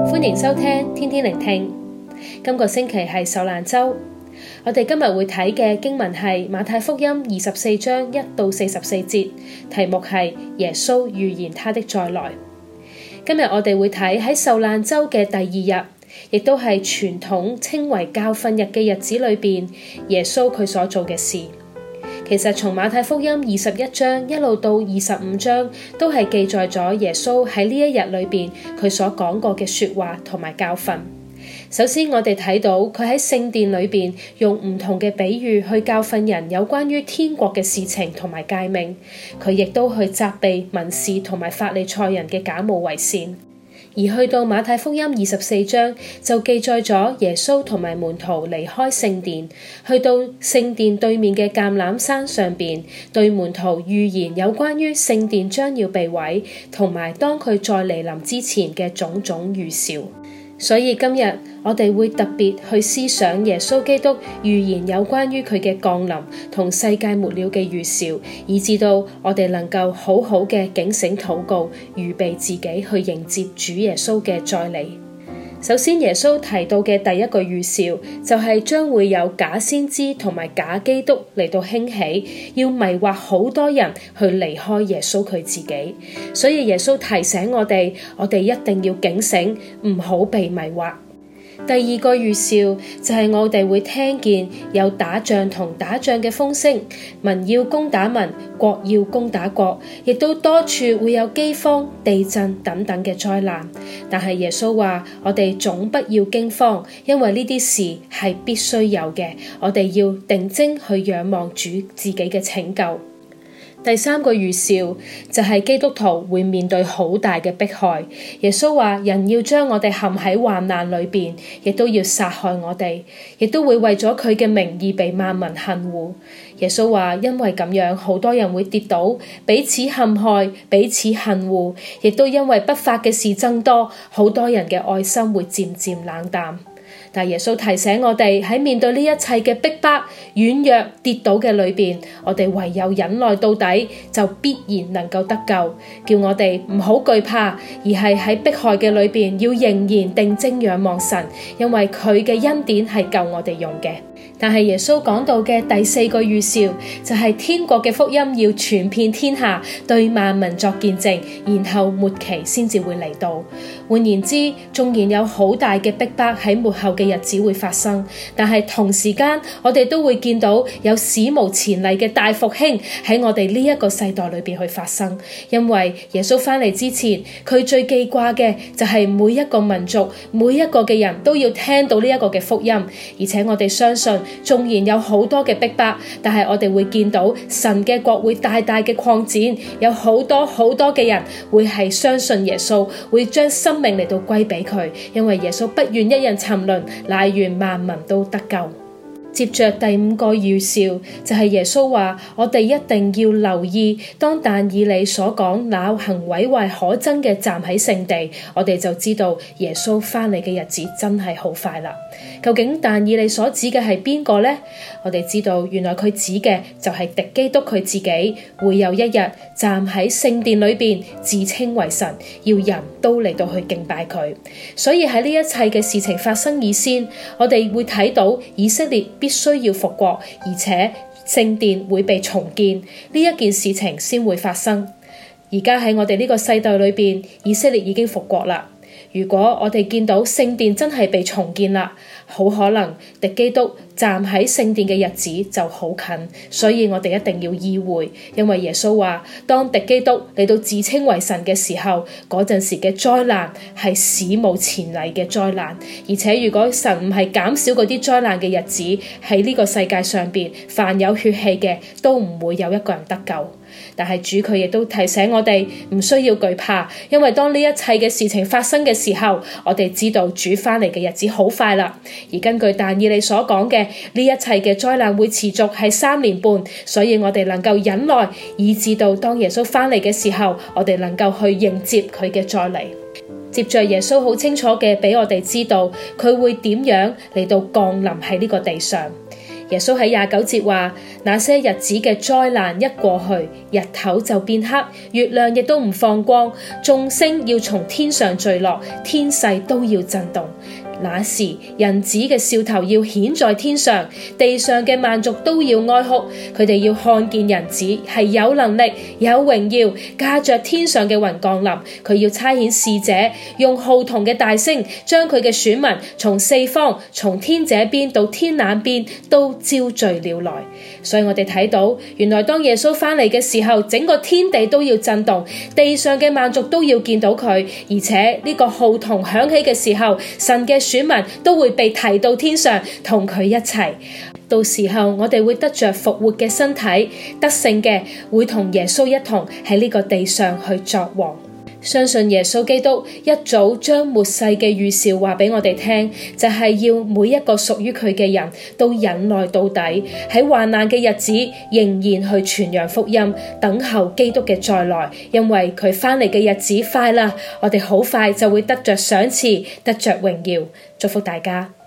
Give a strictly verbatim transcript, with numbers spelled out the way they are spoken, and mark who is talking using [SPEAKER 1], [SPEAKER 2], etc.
[SPEAKER 1] 歡迎收聽天天聆聽。今個星期係受難週，我哋今日會睇嘅經文係馬太福音二十四章一到四十四節，題目係耶穌預言他的再來。今日我哋會睇喺受難週嘅第二日，亦都係傳統稱為教訓日嘅日子裏邊，耶穌佢所做嘅事。其實從馬太福音二十一章一路到二十五章，都係記載咗耶穌喺呢一日裏邊佢所講過嘅說話同埋教訓。首先我哋睇到佢喺聖殿裏邊用唔同嘅比喻去教訓人有關於天國嘅事情同埋誡命，佢亦都去責備文士同埋法利賽人嘅假冒為善。而去到馬太福音二十四章就記載咗耶穌同埋門徒離開聖殿，去到聖殿對面嘅橄欖山上邊，對門徒預言有關於聖殿將要被毀，同埋當佢再嚟臨之前嘅種種預兆。所以今日我哋會特別去思想耶穌基督預言有關於佢嘅降臨同世界末了嘅預兆，以至到我哋能夠好好嘅警醒禱告，預備自己去迎接主耶穌嘅再嚟。首先耶穌提到嘅第一個預兆就係將會有假先知同埋假基督嚟到興起，要迷惑好多人去離開耶穌佢自己。所以耶穌提醒我哋，我哋一定要警醒，唔好被迷惑。第二個預兆就係我哋會聽見有打仗同打仗嘅風聲，民要攻打民，國要攻打國，亦都多處會有饑荒、地震等等嘅災難。但係耶穌話我哋總不要驚慌，因為呢啲事係必須有嘅，我哋要定睛去仰望主自己嘅拯救。第三個預兆就係基督徒會面對好大嘅迫害。耶穌話人要將我哋陷喺患難裏邊，亦都要殺害我哋，亦都會為咗佢嘅名而被萬民恨惡。耶穌話因為咁樣，好多人會跌倒，彼此陷害，彼此恨惡，亦都因為不法嘅事增多，好多人嘅愛心會漸漸冷淡。但耶穌提醒我哋喺面對呢一切嘅逼迫、軟弱、跌倒嘅裏邊，我哋唯有忍耐到底，就必然能夠得救。叫我哋唔好懼怕，而係喺迫害嘅裏邊要仍然定睛仰望神，因為佢嘅恩典係夠我哋用嘅。但係耶穌講到嘅第四個預兆就係天國嘅福音要傳遍天下，對萬民作見證，然後末期先至會嚟到。換言之，縱然有好大嘅逼迫喺末後嘅日子會發生，但係同時間我哋都會見到有史無前例嘅大復興喺我哋呢一個世代裏邊去發生。因為耶穌翻嚟之前，佢最記掛嘅就係每一個民族、每一個嘅人都要聽到呢一個嘅福音。而且我哋相信縱然有好多嘅逼迫，但係我哋會見到神嘅國會大大嘅擴展，有好多好多嘅人會係相信耶穌，會將生命嚟到歸俾佢，因為耶穌不願一人沉淪，乃願萬民都得救。接着第五個預兆就係耶穌話我哋一定要留意，當但以理所講那行毀壞可憎嘅站喺聖地，我哋就知道耶穌翻嚟嘅日子真係好快啦。究竟但以理所指嘅係邊個呢？我哋知道原來佢指嘅就係敵基督佢自己，會有一日站喺聖殿裏邊自稱為神，要人都嚟到去敬拜佢。所以喺呢一切嘅事情發生以先，我哋會睇到以色列必須要復國，而且聖殿會被重建，呢一件事情先會發生。而家喺我哋呢個世代裏邊，以色列已經復國啦。如果我哋見到聖殿真係被重建啦，好可能敵基督站喺聖殿嘅日子就好近，所以我哋一定要意會，因為耶穌話當敵基督嚟到自稱為神嘅時候，嗰陣時嘅災難係史無前例嘅災難。而且如果神唔係減少嗰啲災難嘅日子，喺呢個世界上邊凡有血氣嘅都唔會有一個人得救。但係主佢亦都提醒我哋唔需要懼怕，因為當呢一切嘅事情發生嘅時候，我哋知道主翻嚟嘅日子好快啦。而根據但以理所講嘅，呢一切嘅災難會持續係三年半，所以我哋能夠忍耐，以至到當耶穌翻嚟嘅時候，我哋能夠去迎接佢嘅再嚟。接着耶穌好清楚嘅俾我哋知道，佢會點樣嚟到降臨喺呢個地上。 耶穌喺廿九節話，那些日子嘅災難一過去，日頭就變黑，月亮亦都唔放光，眾星要從天上墜落，天勢都要震動。那時人子嘅兆頭要顯在天上，地上嘅萬族都要哀哭，佢哋要看見人子係有能力有榮耀，駕着天上嘅雲降臨。佢要差遣使者，用號筒嘅大聲，將佢嘅選民從四方，從天這邊到天那邊都招聚了來。所以我哋睇到，原來當耶穌翻嚟嘅時候，整個天地都要震動，地上嘅萬族都要見到佢，而且呢個號筒響起嘅時候，神嘅選民都會被提到天上，同佢一齊。到時候我哋會得着復活嘅身體，得勝嘅會同耶穌一同喺呢個地上去作王。相信耶穌基督一早將末世嘅預兆話俾我哋聽，就係要每一個屬於佢嘅人都忍耐到底，喺患難嘅日子仍然去傳揚福音，等候基督嘅再來。因為佢翻嚟嘅日子快啦，我哋好快就會得着賞賜，得着榮耀。祝福大家。